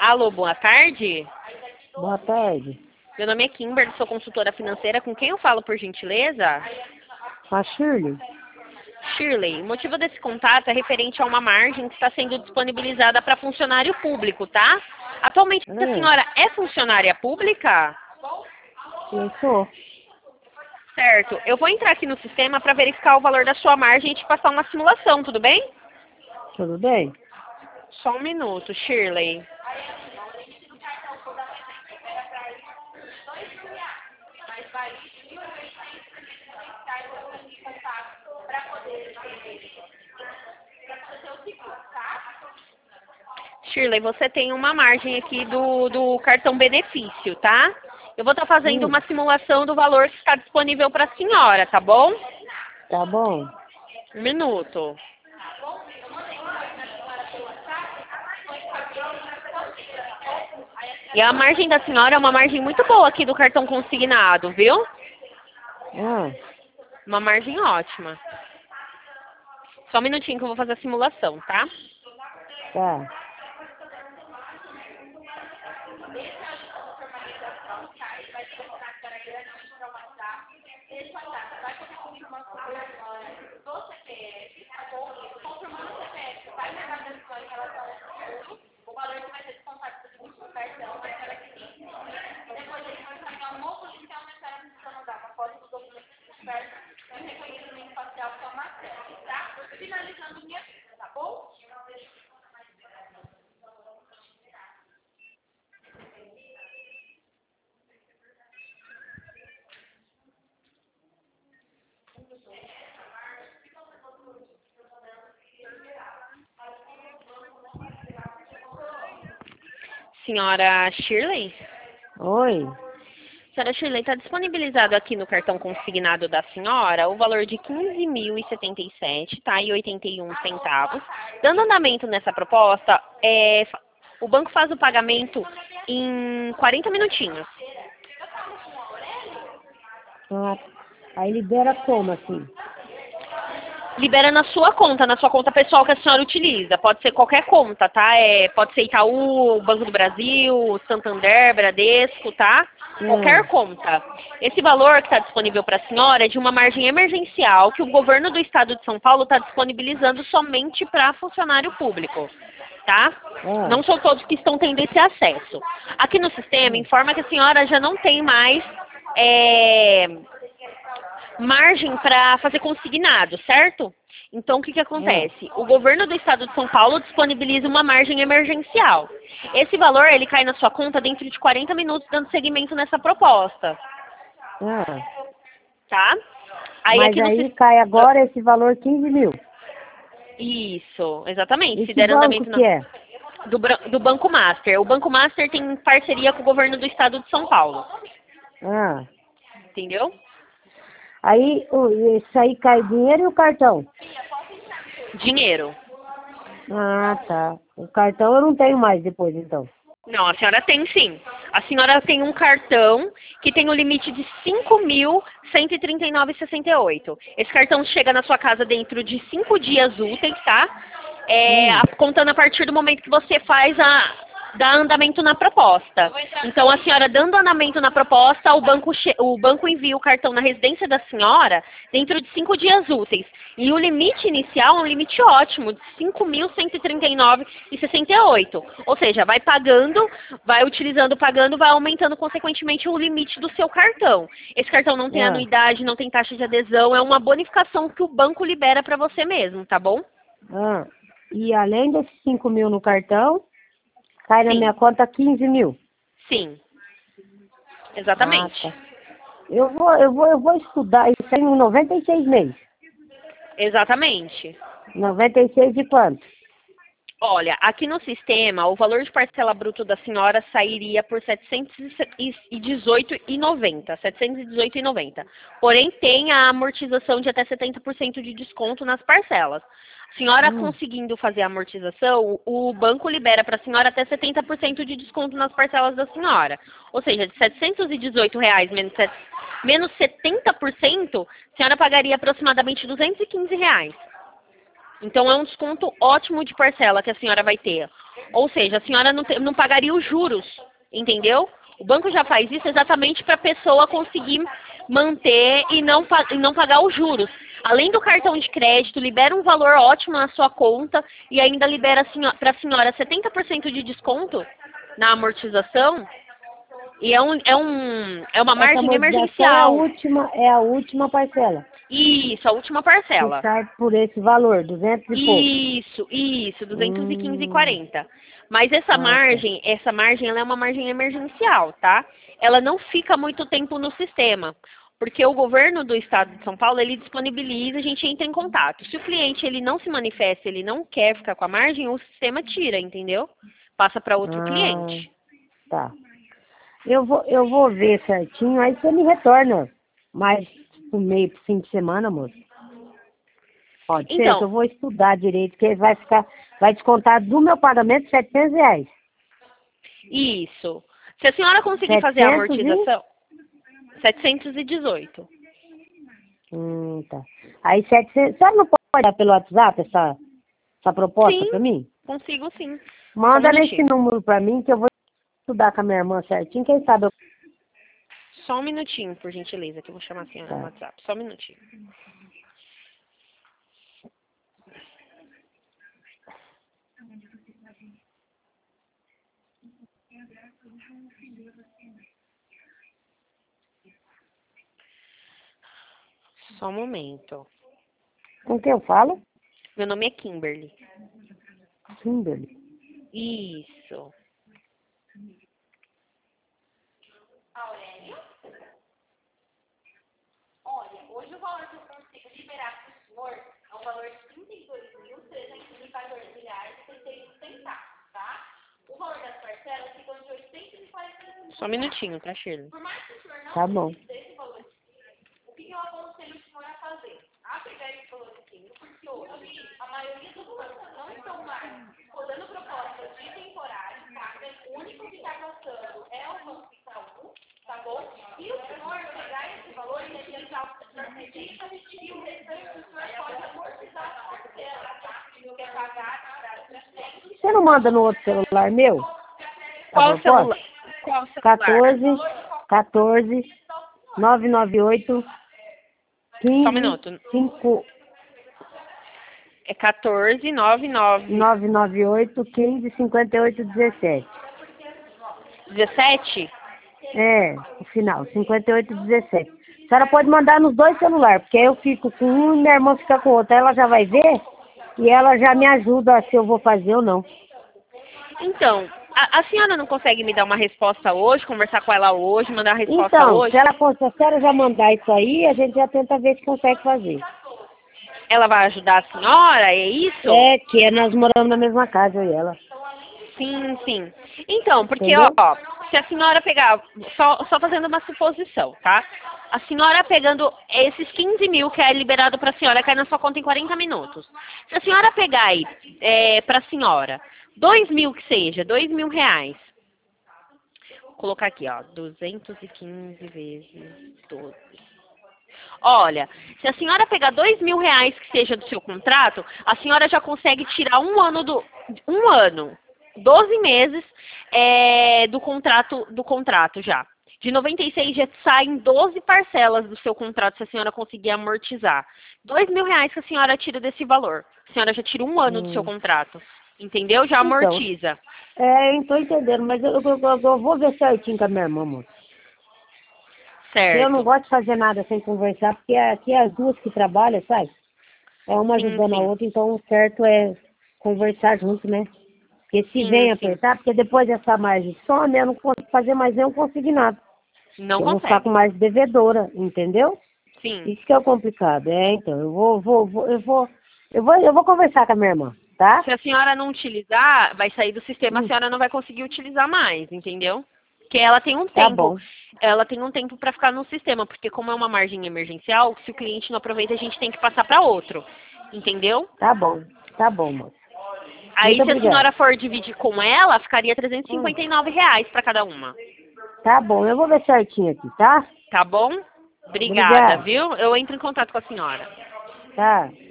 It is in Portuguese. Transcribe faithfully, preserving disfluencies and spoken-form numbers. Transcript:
Alô, boa tarde. Boa tarde. Meu nome é Kimber, sou consultora financeira. Com quem eu falo, por gentileza? A Shirley? Shirley. O motivo desse contato é referente a uma margem que está sendo disponibilizada para funcionário público, tá? Atualmente, a É, senhora é funcionária pública? eu sou. Certo. Eu vou entrar aqui no sistema para verificar o valor da sua margem e te passar uma simulação, tudo bem? Tudo bem? Só um minuto, Shirley. Shirley, você tem uma margem aqui do, do cartão benefício, tá? Eu vou estar fazendo Hum, uma simulação do valor que está disponível para a senhora, tá bom? tá bom. Um minuto. E a margem da senhora é uma margem muito boa aqui do cartão consignado, viu? Ah, Uma margem ótima. Só um minutinho que eu vou fazer a simulação, tá? tá. Senhora Shirley? Oi. Senhora Shirley, está disponibilizado aqui no cartão consignado da senhora o valor de quinze mil e setenta e sete, tá? E oitenta e um centavos. Dando andamento nessa proposta, é, fa- o banco faz o pagamento em quarenta minutinhos. Ah, aí libera como assim? Libera na sua conta, na sua conta pessoal que a senhora utiliza. Pode ser qualquer conta, tá? É, pode ser Itaú, Banco do Brasil, Santander, Bradesco, tá? Ah, Qualquer conta. Esse valor que está disponível para a senhora é de uma margem emergencial que o governo do estado de São Paulo está disponibilizando somente para funcionário público, tá? ah, Não são todos que estão tendo esse acesso. Aqui no sistema hum, informa que a senhora já não tem mais é, margem para fazer consignado, certo? Então, o que, que ah, acontece? O governo do estado de São Paulo disponibiliza uma margem emergencial. Esse valor, ele cai na sua conta dentro de quarenta minutos, dando seguimento nessa proposta, ah. tá? Aí Mas aqui no aí sis- cai agora esse valor quinze mil. Isso, exatamente. E Se que der banco andamento que na- é? do, Bran- do Banco Master. O Banco Master tem parceria com o governo do estado de São Paulo, Ah. entendeu? Aí, o- isso aí cai dinheiro e o cartão? Dinheiro. Ah, tá. O cartão eu não tenho mais depois, então. Não, a senhora tem sim. A senhora tem um cartão que tem o limite de cinco mil cento e trinta e nove vírgula sessenta e oito. Esse cartão chega na sua casa dentro de cinco dias úteis, tá? É, Hum, a- contando a partir do momento que você faz a dá andamento na proposta. Então, a senhora dando andamento na proposta, o banco, che- o banco envia o cartão na residência da senhora dentro de cinco dias úteis. E o limite inicial é um limite ótimo, de cinco mil cento e trinta e nove vírgula sessenta e oito. Ou seja, vai pagando, vai utilizando, pagando, vai aumentando consequentemente o limite do seu cartão. Esse cartão não tem ah, anuidade, não tem taxa de adesão, é uma bonificação que o banco libera para você mesmo, tá bom? ah. E além desses cinco mil no cartão, cai na minha Sim, conta quinze mil. sim, Ah, exatamente. tá. Eu vou, eu vou, eu vou estudar isso aí em noventa e seis meses. Exatamente. noventa e seis de quanto? Olha, aqui no sistema, o valor de parcela bruto da senhora sairia por setecentos e dezoito reais e noventa centavos. setecentos e dezoito reais e noventa centavos. Porém, tem a amortização de até setenta por cento de desconto nas parcelas. A senhora Hum, conseguindo fazer a amortização, o banco libera para a senhora até setenta por cento de desconto nas parcelas da senhora. Ou seja, de setecentos e dezoito reais menos, set- menos setenta por cento, a senhora pagaria aproximadamente duzentos e quinze reais. Então, é um desconto ótimo de parcela que a senhora vai ter. Ou seja, a senhora não, te, não pagaria os juros, entendeu? O banco já faz isso exatamente para a pessoa conseguir manter e não, e não pagar os juros. Além do cartão de crédito, libera um valor ótimo na sua conta e ainda libera para a senhora setenta por cento de desconto na amortização. E é, um, é, um, é uma Essa margem amortização é a emergencial. última, é a última parcela. Isso, a última parcela. Que sai por esse valor, duzentos e pouco. Isso, isso, duzentos e quinze e Hum. quarenta. Mas essa Ah, margem, essa margem ela é uma margem emergencial, tá? Ela não fica muito tempo no sistema, porque o governo do estado de São Paulo, ele disponibiliza, a gente entra em contato. Se o cliente ele não se manifesta, ele não quer ficar com a margem, o sistema tira, entendeu? Passa para outro ah, cliente. tá. Eu vou, eu vou ver certinho, aí você me retorna mais pro meio, pro fim de semana, moço. Pode ser, Então, que eu vou estudar direito, que vai ficar, vai descontar do meu pagamento setecentos reais. isso. Se a senhora conseguir fazer a setecentos e... amortização, setecentos e dezoito. Hum, tá. Aí setecentos, você não pode dar pelo WhatsApp essa, essa proposta Sim, pra mim? consigo sim. Manda Só um nesse minutinho. número pra mim, que eu vou estudar com a minha irmã certinho, quem sabe eu... Só um minutinho, por gentileza, que eu vou chamar a senhora no Tá. WhatsApp. Só um minutinho. Só um momento. Com quem eu falo? Meu nome é Kimberly. Kimberly. Isso. Olha, hoje o valor que eu consigo liberar para o senhor é um valor de trinta e dois mil trezentos e quatorze reais e setenta e um centavos, tá? O valor das parcelas ficam de oitocentos e quarenta e cinco. Só um minutinho, tá, Shirley? Por mais que o senhor não Tá bom. desse valor de dinheiro, o que eu aconselho o senhor a fazer? A pegar esse valor de dinheiro, porque hoje a maioria dos bancos não estão mais rodando propostas de temporário, tá? O único que está passando é o Banco Itaú, tá bom? E o senhor pegar esse valor e adiantar o certificado e o restante o senhor pode amortizar a parcela, tá? Se não quer pagar, para frente. Você não manda no outro celular meu? Qual celular? Qual celular? quatorze, quatorze, nove nove oito, Só um quinze, minuto. cinco, É quatorze, nove nove. nove nove oito, quinze, cinquenta e oito, dezessete. dezessete? É, o final, cinquenta e oito, dezessete. A senhora pode mandar nos dois celulares, porque aí eu fico com um e minha irmã fica com o outro. Aí ela já vai ver e ela já me ajuda se eu vou fazer ou não. Então, a, a senhora não consegue me dar uma resposta hoje, conversar com ela hoje, mandar a resposta Então, hoje? se ela se a senhora já mandar isso aí, a gente já tenta ver se consegue fazer. Ela vai ajudar a senhora, é isso? É, que é, nós moramos na mesma casa, eu e ela. Sim, sim. Então, porque, Entendeu? ó, se a senhora pegar, só, só fazendo uma suposição, tá? A senhora pegando esses quinze mil que é liberado para a senhora, cai na sua conta em quarenta minutos. Se a senhora pegar aí, é, para a senhora, dois mil que seja, dois mil reais. Vou colocar aqui, ó, duzentos e quinze vezes doze. Olha, se a senhora pegar dois mil reais que seja do seu contrato, a senhora já consegue tirar um ano do um ano, doze meses é, do contrato do contrato já. De noventa e seis já saem doze parcelas do seu contrato se a senhora conseguir amortizar. Dois mil reais que a senhora tira desse valor. A senhora já tira um ano Hum. do seu contrato. Entendeu? Já Então, amortiza. É, eu estou entendendo, mas eu, eu, eu- eu vou ver certinho com a minha irmã, moço. Certo. Eu não gosto de fazer nada sem conversar, porque aqui é as duas que trabalham, sabe? É uma Sim, ajudando a sim. outra, então o certo é conversar junto, né? Porque se Sim, vem sim. apertar, porque depois dessa margem some, eu não consigo fazer mais nenhum consignado. Não Eu vou ficar consegue. com mais devedora, entendeu? Sim. Isso que é o complicado. É, então, eu vou, vou, vou, eu vou, eu vou, eu vou conversar com a minha irmã, tá? Se a senhora não utilizar, vai sair do sistema, a Hum. senhora não vai conseguir utilizar mais, entendeu? Porque ela tem um Tá tempo, bom. ela tem um tempo para ficar no sistema, porque como é uma margem emergencial, se o cliente não aproveita, a gente tem que passar para outro, entendeu? Tá bom. Tá bom, moço. Aí Muito se a obrigada. senhora for dividir com ela, ficaria trezentos e Hum. cinquenta e nove reais para cada uma, Tá bom, eu vou ver certinho aqui, tá? tá bom? Obrigada, Obrigada. viu? Eu entro em contato com a senhora. Tá.